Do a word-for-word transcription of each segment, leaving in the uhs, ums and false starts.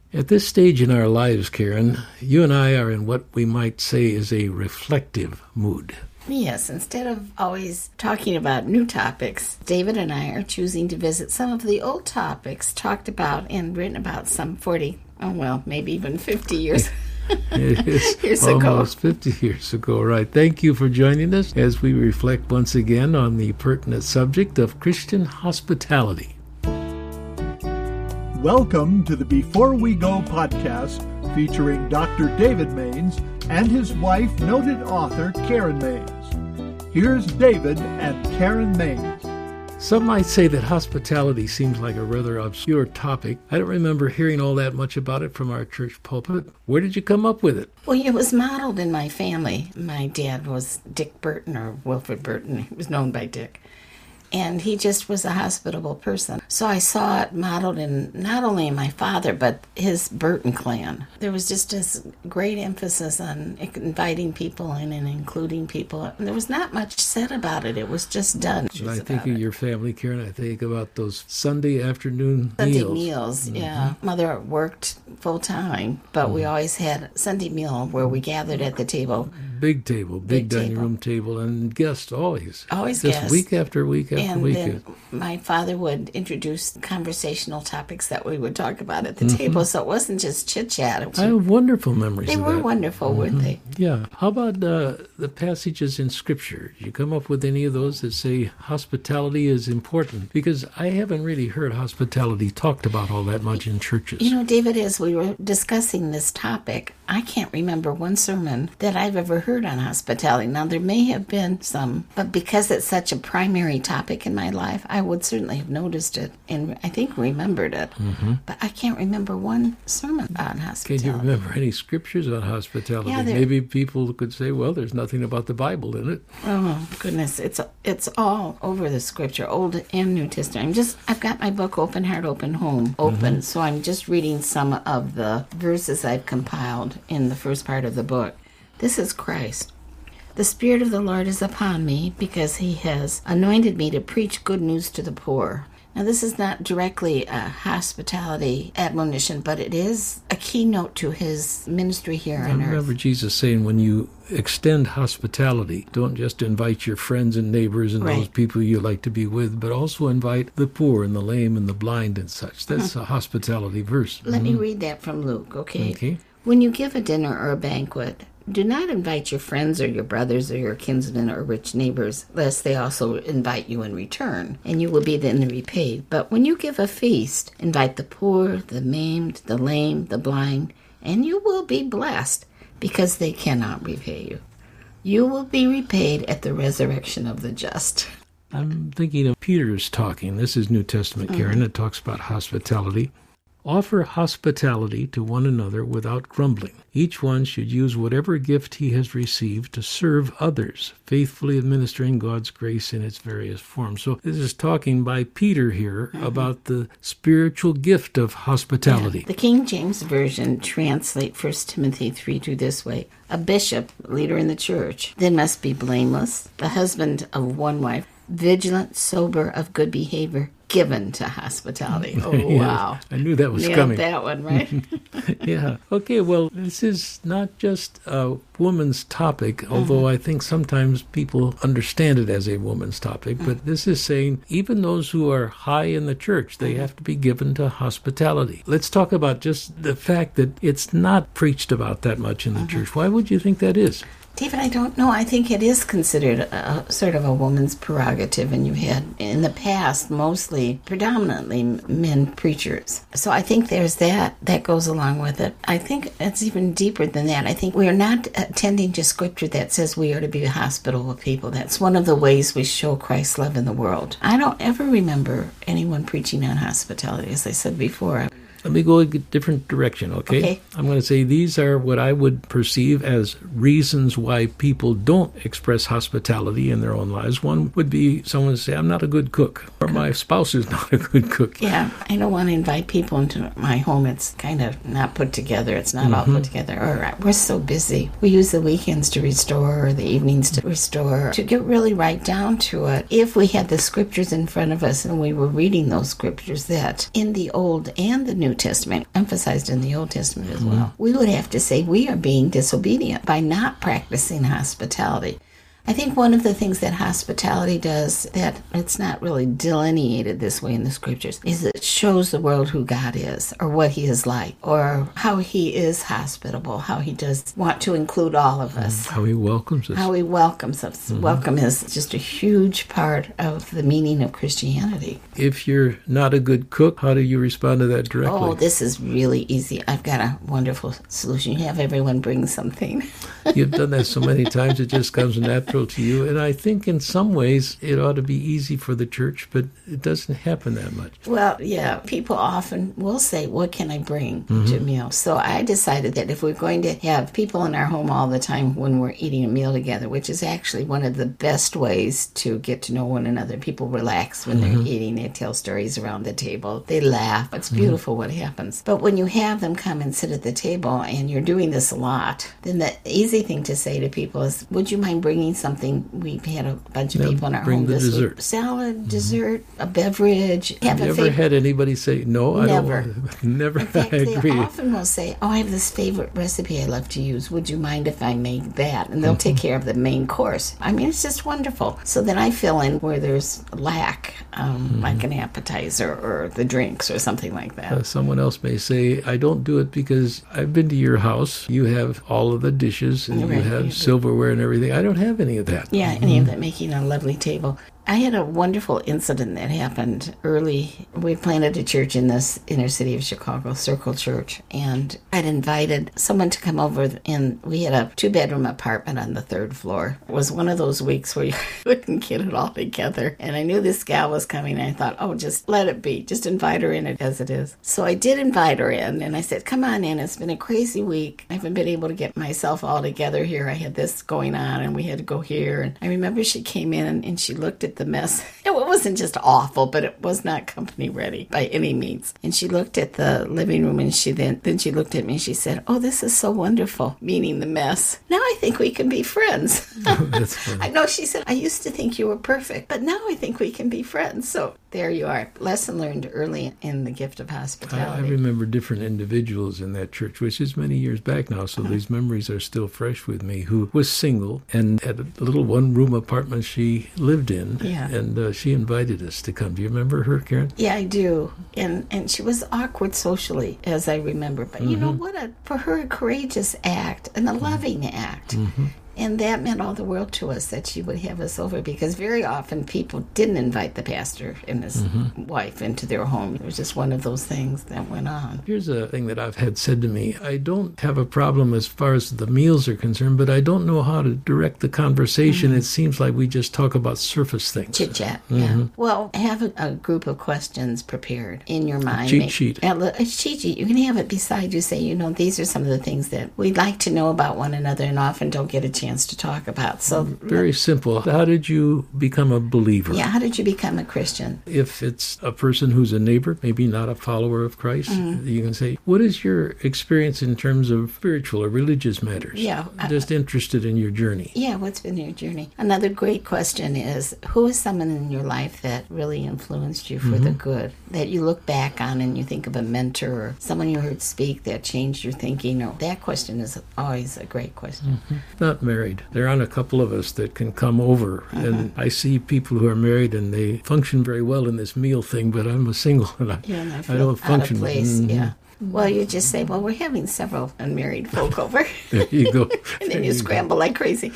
At this stage in our lives, Karen, you and I are in what we might say is a reflective mood. Yes, instead of always talking about new topics, David and I are choosing to visit some of the old topics talked about and written about some forty, oh well, maybe even fifty years It is years almost ago. fifty years ago, right? Thank you for joining us as we reflect once again on the pertinent subject of Christian hospitality. Welcome to the Before We Go podcast featuring Doctor David Maines and his wife, noted author Karen Maines. Here's David and Karen Maines. Some might say that hospitality seems like a rather obscure topic. I don't remember hearing all that much about it from our church pulpit. Where did you come up with it? Well, it was modeled in my family. My dad was Dick Burton, or Wilfred Burton. He was known by Dick. And he just was a hospitable person. So I saw it modeled in not only my father, but his Burton clan. There was just this great emphasis on inviting people in and including people. And there was not much said about it. It was just done. When I think of it. Your family, Karen, I think about those Sunday afternoon Sunday meals. meals, Mm-hmm. yeah. Mother worked full time, but mm-hmm. we always had Sunday meal where we gathered at the table. Big table, big, big dining table. room table, and guests always. Always just guests. week after week after and week. Then my father would introduce conversational topics that we would talk about at the mm-hmm. table, so it wasn't just chit-chat. I have wonderful memories They of were that. wonderful, mm-hmm. weren't they? Yeah. How about uh, the passages in Scripture? Did you come up with any of those that say hospitality is important? Because I haven't really heard hospitality talked about all that much in churches. You know, David, as we were discussing this topic, I can't remember one sermon that I've ever heard on hospitality. Now, there may have been some, but because it's such a primary topic in my life, I would certainly have noticed it and I think remembered it. Mm-hmm. But I can't remember one sermon on hospitality. Can you remember any scriptures on hospitality? Yeah, maybe people could say, well, there's nothing about the Bible in it. Oh, goodness. It's it's all over the Scripture, Old and New Testament. I'm just, I've got my book, Open Heart, Open Home, open, mm-hmm. so I'm just reading some of the verses I've compiled in the first part of the book. This is Christ. The Spirit of the Lord is upon me because he has anointed me to preach good news to the poor. Now, this is not directly a hospitality admonition, but it is a keynote to his ministry here on earth. I remember Jesus saying, when you extend hospitality, don't just invite your friends and neighbors and right. those people you like to be with, but also invite the poor and the lame and the blind and such. That's mm-hmm. a hospitality verse. Let mm-hmm. me read that from Luke, okay? Okay. When you give a dinner or a banquet, do not invite your friends or your brothers or your kinsmen or rich neighbors, lest they also invite you in return, and you will be then repaid. But when you give a feast, invite the poor, the maimed, the lame, the blind, and you will be blessed, because they cannot repay you. You will be repaid at the resurrection of the just. I'm thinking of Peter's talking. This is New Testament, Karen. Mm-hmm. It talks about hospitality. Offer hospitality to one another without grumbling. Each one should use whatever gift he has received to serve others, faithfully administering God's grace in its various forms. So this is talking by Peter here mm-hmm. about the spiritual gift of hospitality. Yeah. The King James Version translate First Timothy three two this way. A bishop, leader in the church, then must be blameless, the husband of one wife, vigilant, sober, of good behavior, given to hospitality. Oh, yes, wow. I knew that was Nailed coming. that one, right? Yeah. Okay, well, this is not just a woman's topic, mm-hmm. although I think sometimes people understand it as a woman's topic, but mm-hmm. this is saying even those who are high in the church, they mm-hmm. have to be given to hospitality. Let's talk about just the fact that it's not preached about that much in the mm-hmm. church. Why would you think that is? David, I don't know. I think it is considered a, a sort of a woman's prerogative, and you had in the past mostly, predominantly men preachers. So I think there's that. That goes along with it. I think it's even deeper than that. I think we are not attending to Scripture that says we are to be hospitable people. That's one of the ways we show Christ's love in the world. I don't ever remember anyone preaching on hospitality, as I said before. Let me go a different direction, okay? Okay. I'm going to say these are what I would perceive as reasons why people don't express hospitality in their own lives. One would be someone would say, I'm not a good cook, or my spouse is not a good cook. Yeah, I don't want to invite people into my home. It's kind of not put together. It's not mm-hmm. all put together. Or we're so busy. We use the weekends to restore, or the evenings to restore. To get really right down to it, if we had the Scriptures in front of us and we were reading those Scriptures, that in the Old and the New Testament, emphasized in the Old Testament as well. We would have to say we are being disobedient by not practicing hospitality. I think one of the things that hospitality does, that it's not really delineated this way in the scriptures, is it shows the world who God is, or what he is like, or how he is hospitable, how he does want to include all of us. How he welcomes us. How he welcomes us. Mm-hmm. Welcome is just a huge part of the meaning of Christianity. If you're not a good cook, how do you respond to that directly? Oh, this is really easy. I've got a wonderful solution. You have everyone bring something. You've done that so many times, it just comes natural to you. And I think in some ways it ought to be easy for the church, but it doesn't happen that much. Well, yeah, people often will say, what can I bring mm-hmm. to a meal? So I decided that if we're going to have people in our home all the time when we're eating a meal together, which is actually one of the best ways to get to know one another. People relax when mm-hmm. they're eating. They tell stories around the table. They laugh. It's beautiful mm-hmm. what happens. But when you have them come and sit at the table and you're doing this a lot, then the easy thing to say to people is, would you mind bringing something? We've had a bunch of now people in our bring home the this dessert. week. Salad, dessert, mm-hmm. a beverage. Have, have a you ever favorite? had anybody say, no, Never. I don't want to. Never. In fact, I agree. They often will say, oh, I have this favorite recipe I love to use. Would you mind if I make that? And they'll mm-hmm. take care of the main course. I mean, it's just wonderful. So then I fill in where there's lack, um, mm-hmm. like an appetizer or the drinks or something like that. Uh, someone else may say, I don't do it because I've been to your house. You have all of the dishes and right. you have silverware and everything. I don't have any of that. Yeah, mm-hmm. any of that, making a lovely table. I had a wonderful incident that happened early. We planted a church in this inner city of Chicago, Circle Church, and I'd invited someone to come over, and we had a two-bedroom apartment on the third floor. It was one of those weeks where you couldn't get it all together, and I knew this gal was coming, and I thought, oh, just let it be. Just invite her in as it is. So I did invite her in, and I said, come on in. It's been a crazy week. I haven't been able to get myself all together here. I had this going on, and we had to go here. And I remember she came in, and she looked at the mess. It wasn't just awful, but it was not company ready by any means. And she looked at the living room, and she then then she looked at me and she said, oh, this is so wonderful, meaning the mess. Now I think we can be friends. Oh, that's funny. I know, she said, I used to think you were perfect, but now I think we can be friends. So there you are. Lesson learned early in the gift of hospitality. I, I remember different individuals in that church, which is many years back now, so uh-huh. these memories are still fresh with me, who was single and had a little one-room apartment she lived in. Yeah. And uh, she invited us to come. Do you remember her, Karen? Yeah, I do. And and she was awkward socially, as I remember. But mm-hmm. you know what? A, for her, a courageous act and a loving mm-hmm. act. Mm-hmm. And that meant all the world to us, that she would have us over, because very often people didn't invite the pastor and his mm-hmm. wife into their home. It was just one of those things that went on. Here's a thing that I've had said to me. I don't have a problem as far as the meals are concerned, but I don't know how to direct the conversation. Mm-hmm. It seems like we just talk about surface things. Chit-chat, mm-hmm. yeah. Well, have a, a group of questions prepared in your mind. A cheat sheet. A, a cheat sheet. You can have it beside you. Say, you know, these are some of the things that we'd like to know about one another and often don't get a chance to talk about. So very simple. How did you become a believer? Yeah, how did you become a Christian? If it's a person who's a neighbor, maybe not a follower of Christ, mm-hmm. you can say, what is your experience in terms of spiritual or religious matters? Yeah. I'm just interested in your journey. Yeah, what's been your journey? Another great question is, who is someone in your life that really influenced you for mm-hmm. the good, that you look back on and you think of a mentor or someone you heard speak that changed your thinking? Or that question is always a great question. Mm-hmm. Not married. There aren't a couple of us that can come over, uh-huh. and I see people who are married and they function very well in this meal thing, but I'm a single and I, yeah, and I, I don't function. Out of place. Mm-hmm. Yeah. Well, you just say, well, we're having several unmarried folk over. There you go. And then you, you scramble go. like crazy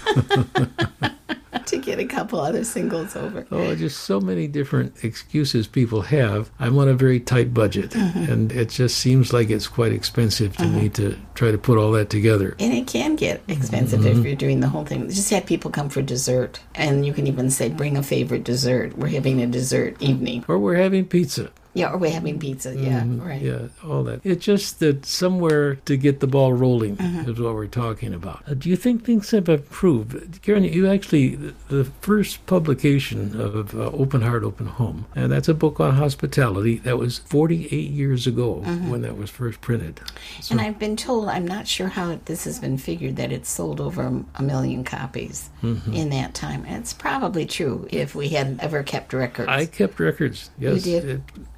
to get a couple other singles over. Oh, just so many different excuses people have. I'm on a very tight budget, mm-hmm. and it just seems like it's quite expensive to mm-hmm. me to try to put all that together. And it can get expensive mm-hmm. if you're doing the whole thing. Just have people come for dessert, and you can even say, bring a favorite dessert. We're having a dessert evening. Or we're having pizza. Yeah, or we're having pizza. Yeah, mm, right. Yeah, all that. It's just that somewhere to get the ball rolling mm-hmm. is what we're talking about. Uh, do you think things have improved? Karen, you actually, the first publication of uh, Open Heart, Open Home, and that's a book on hospitality, that was forty-eight years ago mm-hmm. when that was first printed. So, and I've been told, I'm not sure how this has been figured, that it's sold over a million copies mm-hmm. in that time. And it's probably true if we hadn't ever kept records. I kept records, yes. You did? It,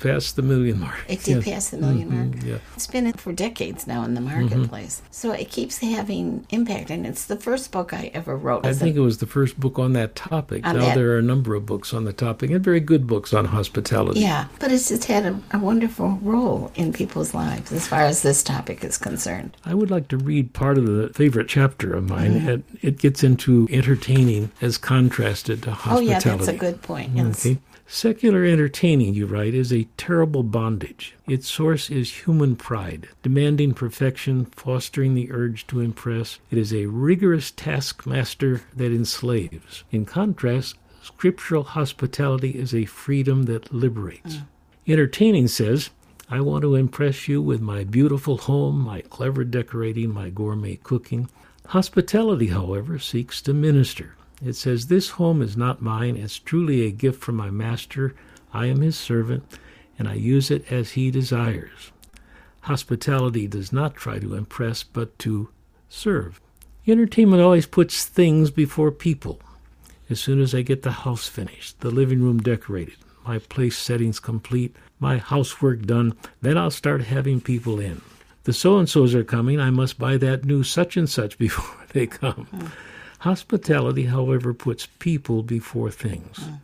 passed the million mark. It did Yes. pass the million Mhm, mark. yeah. It's been for decades now in the marketplace. So it keeps having impact. And it's the first book I ever wrote. I As think a- it was the first book on that topic. On now that- there are a number of books on the topic, and very good books on hospitality. Yeah, but it's just had a, a wonderful role in people's lives as far as this topic is concerned. I would like to read part of the favorite chapter of mine. Mm-hmm. It, it gets into entertaining as contrasted to Oh, hospitality. yeah, that's a good point. Yes. Okay. Secular entertaining, you write, is a terrible bondage. Its source is human pride, demanding perfection, fostering the urge to impress. It is a rigorous taskmaster that enslaves. In contrast, scriptural hospitality is a freedom that liberates. Mm. Entertaining says, I want to impress you with my beautiful home, my clever decorating, my gourmet cooking. Hospitality, however, seeks to minister. It says, this home is not mine. It's truly a gift from my master. I am his servant, and I use it as he desires. Hospitality does not try to impress, but to serve. Entertainment always puts things before people. As soon as I get the house finished, the living room decorated, my place settings complete, my housework done, then I'll start having people in. The so-and-sos are coming. I must buy that new such and such before they come. Mm. Hospitality, however, puts people before things. Mm.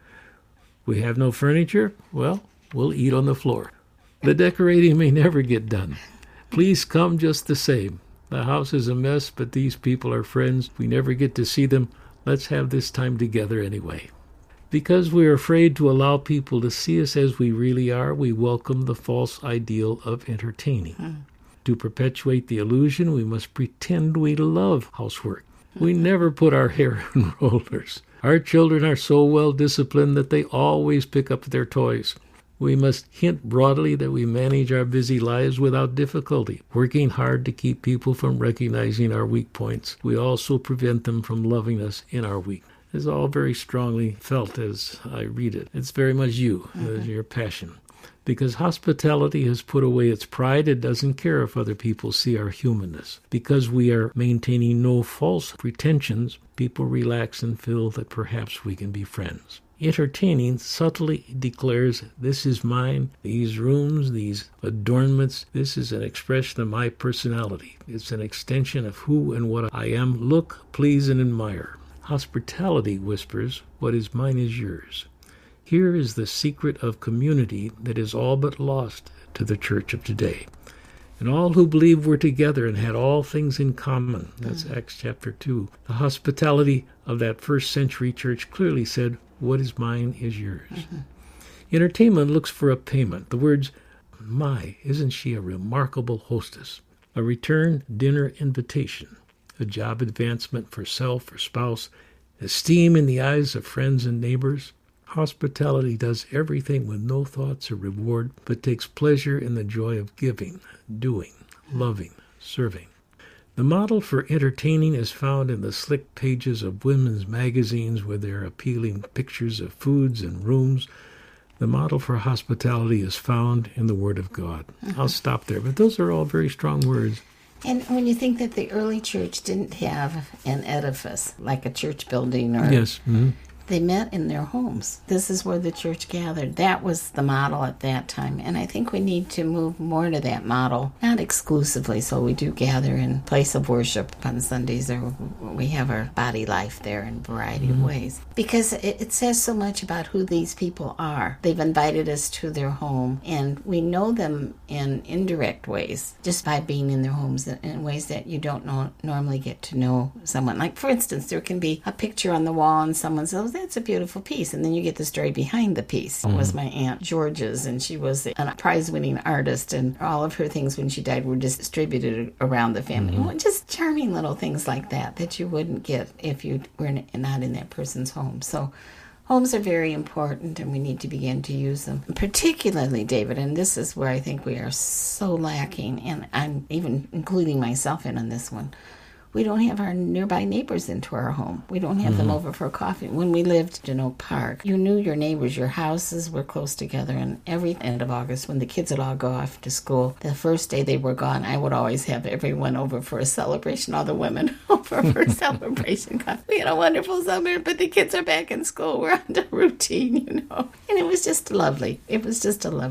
We have no furniture? Well, we'll eat on the floor. The decorating may never get done. Please come just the same. The house is a mess, but these people are friends. We never get to see them. Let's have this time together anyway. Because we are afraid to allow people to see us as we really are, we welcome the false ideal of entertaining. Mm. To perpetuate the illusion, we must pretend we love housework. We never put our hair in rollers. Our children are so well disciplined that they always pick up their toys. We must hint broadly that we manage our busy lives without difficulty, working hard to keep people from recognizing our weak points. We also prevent them from loving us in our weakness. It's all very strongly felt as I read it. It's very much you, mm-hmm. your passion. Because hospitality has put away its pride, it doesn't care if other people see our humanness. Because we are maintaining no false pretensions, people relax and feel that perhaps we can be friends. Entertaining subtly declares, this is mine, these rooms, these adornments, this is an expression of my personality. It's an extension of who and what I am. Look, please, and admire. Hospitality whispers, what is mine is yours. Here is the secret of community that is all but lost to the church of today. And all who believed were together and had all things in common. That's mm. Acts chapter two. The hospitality of that first century church clearly said, what is mine is yours. Mm-hmm. Entertainment looks for a payment. The words, my, isn't she a remarkable hostess? A return dinner invitation, a job advancement for self or spouse, esteem in the eyes of friends and neighbors. Hospitality does everything with no thoughts or reward, but takes pleasure in the joy of giving, doing, loving, serving. The model for entertaining is found in the slick pages of women's magazines with their appealing pictures of foods and rooms. The model for hospitality is found in the Word of God. Mm-hmm. I'll stop there, but those are all very strong words. And when you think that the early church didn't have an edifice, like a church building or... Yes. Mm-hmm. They met in their homes. This is where the church gathered. That was the model at that time. And I think we need to move more to that model, not exclusively, so we do gather in place of worship on Sundays, or we have our body life there in a variety mm-hmm. of ways. Because it, it says so much about who these people are. They've invited us to their home, and we know them in indirect ways, just by being in their homes in, in ways that you don't know, normally get to know someone. Like, for instance, there can be a picture on the wall and someone says, that's a beautiful piece. And then you get the story behind the piece. Mm-hmm. It was my Aunt George's, and she was a prize-winning artist, and all of her things when she died were distributed around the family. Mm-hmm. Well, just charming little things like that that you wouldn't get if you were not in that person's home. So homes are very important, and we need to begin to use them. Particularly, David, and this is where I think we are so lacking, and I'm even including myself in on this one. We don't have our nearby neighbors into our home. We don't have mm-hmm. them over for coffee. When we lived in Oak Park, you knew your neighbors. Your houses were close together. And every end of August, when the kids would all go off to school, the first day they were gone, I would always have everyone over for a celebration, all the women over for a celebration. We had a wonderful summer, but the kids are back in school. We're on to routine, you know. And it was just lovely. It was just a lovely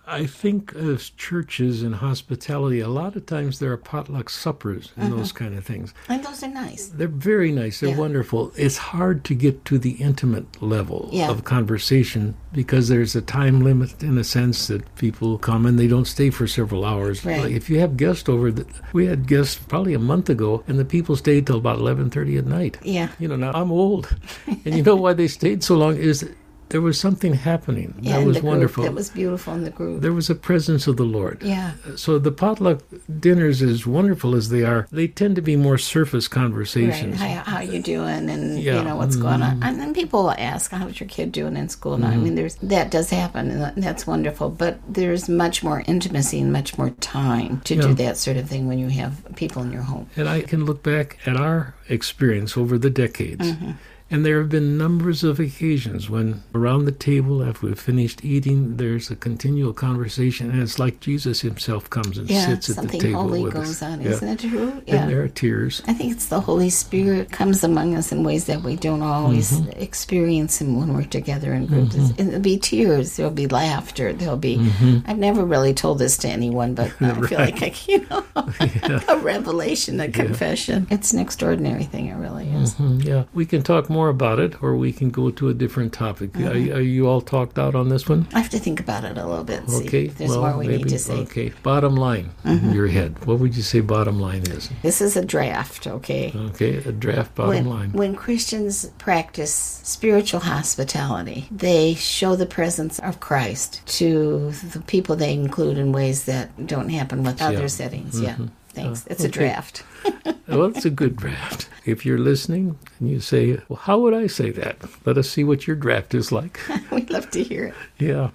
I think as churches and hospitality, a lot of times there are potluck suppers and mm-hmm. those kind of things. And those are nice. They're very nice. They're yeah. wonderful. It's hard to get to the intimate level yeah. of conversation because there's a time limit in a sense that people come and they don't stay for several hours. Right. Like if you have guests over, the, we had guests probably a month ago, and the people stayed till about eleven thirty at night. Yeah. You know, now I'm old. And you know why they stayed so long is there was something happening. Yeah, that was the group. wonderful. That was beautiful in the group. There was a presence of the Lord. Yeah. So the potluck dinners, as wonderful as they are, they tend to be more surface conversations. Right. How, how you doing, and yeah. you know what's mm-hmm. going on. And then people will ask, "How's your kid doing in school?" Now, mm-hmm. I mean, there's that does happen, and that's wonderful. But there's much more intimacy and much more time to yeah. do that sort of thing when you have people in your home. And I can look back at our experience over the decades. Mm-hmm. And there have been numbers of occasions when around the table, after we've finished eating, there's a continual conversation, and it's like Jesus himself comes and yeah, sits at the table something holy with goes us. on, yeah. isn't it true? Yeah. And there are tears. I think it's the Holy Spirit comes among us in ways that we don't always mm-hmm. experience him when we're together in groups. Mm-hmm. And there'll be tears, there'll be laughter, there'll be... Mm-hmm. I've never really told this to anyone, but I right. feel like, I, you know, yeah. a revelation, a confession. Yeah. It's an extraordinary thing, it really is. Mm-hmm. Yeah, we can talk more about it, or we can go to a different topic. Mm-hmm. Are, are you all talked out on this one? I have to think about it a little bit and okay. see if there's well, more we maybe, need to say. Okay, bottom line mm-hmm. in your head. What would you say bottom line is? This is a draft, okay? Okay, a draft bottom when, line. When Christians practice spiritual hospitality, they show the presence of Christ to the people they include in ways that don't happen with other yeah. settings. Mm-hmm. Yeah. Thanks. It's uh, okay. a draft. Well, it's a good draft. If you're listening and you say, well, how would I say that? Let us see what your draft is like. We'd love to hear it. Yeah.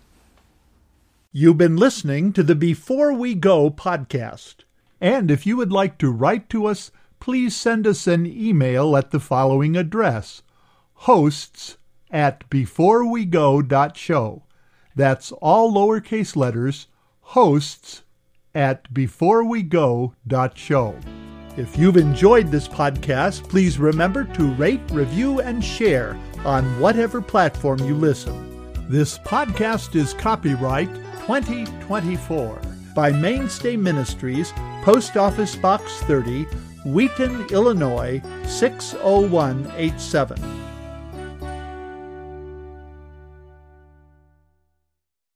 You've been listening to the Before We Go podcast. And if you would like to write to us, please send us an email at the following address, hosts at beforewego dot show. That's all lowercase letters, hosts at beforewego dot show. If you've enjoyed this podcast, please remember to rate, review, and share on whatever platform you listen. This podcast is copyright twenty twenty-four by Mainstay Ministries, Post Office Box thirty, Wheaton, Illinois six oh one eight seven.